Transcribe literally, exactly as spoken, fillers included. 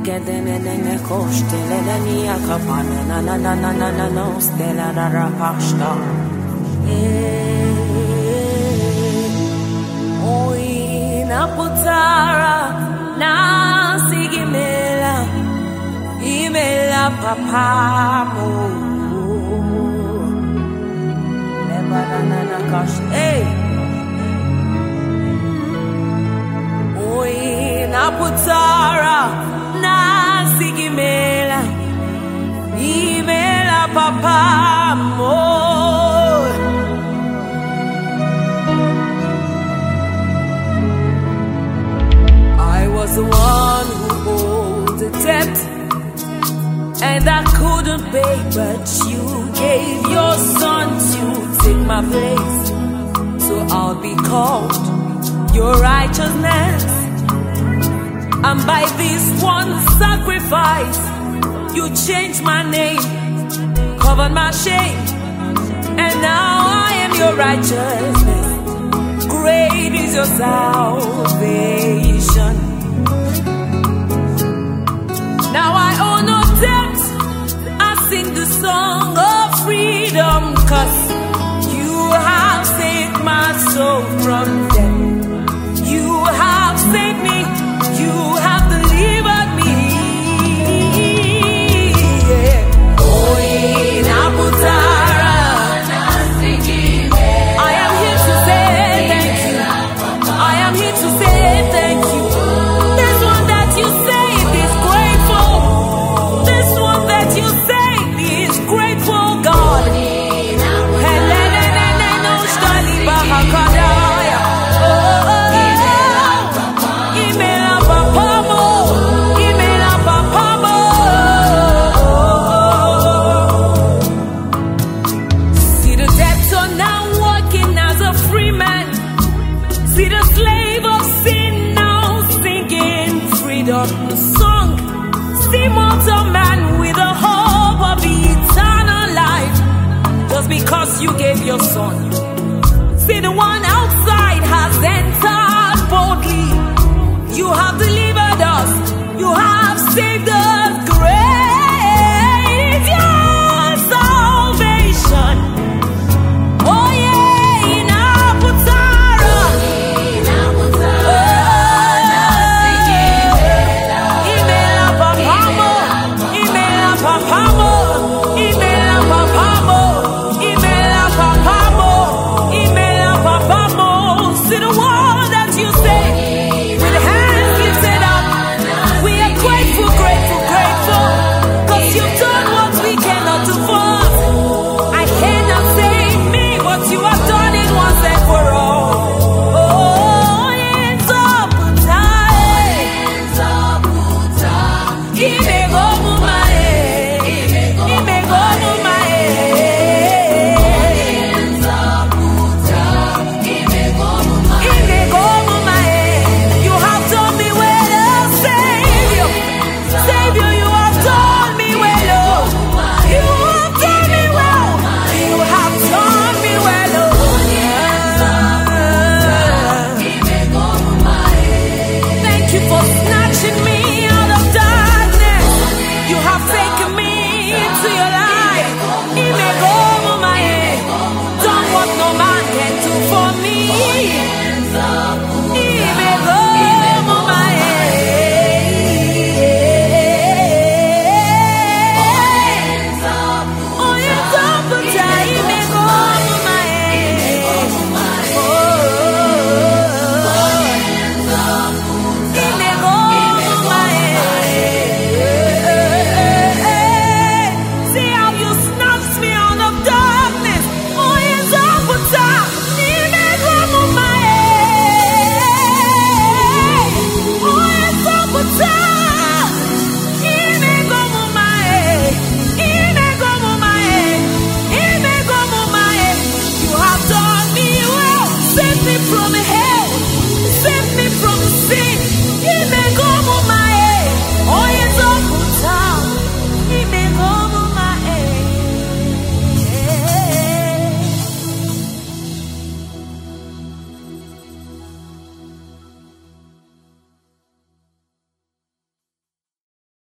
Gedenene kostele ni akapana na na na na na na no stella da rapashta. Oi na putara na sigimela imela papamo. Neba na na na kash. Hey. Oi na putara. Sigimela, imela papa mo. I was the one who owed the debt, and I couldn't pay, but you gave your son to take my place, so I'll be called your righteousness. And by this one sacrifice, you changed my name, covered my shame, and now I am your righteousness. Great is your salvation. Now I owe no debt. I sing the song of freedom, 'cause you have saved my soul from death. You have saved me. You have delivered me. Yeah. Oh, in Abutara, I am here to say thank you. I am here to say thank you. This one that you saved is grateful. This one that you saved is grateful, God. See the slave of sin now singing freedom song. See mortal man with a hope of eternal life, just because you gave your son.